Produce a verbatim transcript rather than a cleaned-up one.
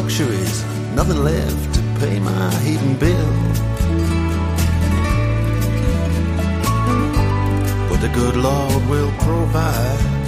luxuries, nothing left to pay my heating bill. But the good Lord will provide.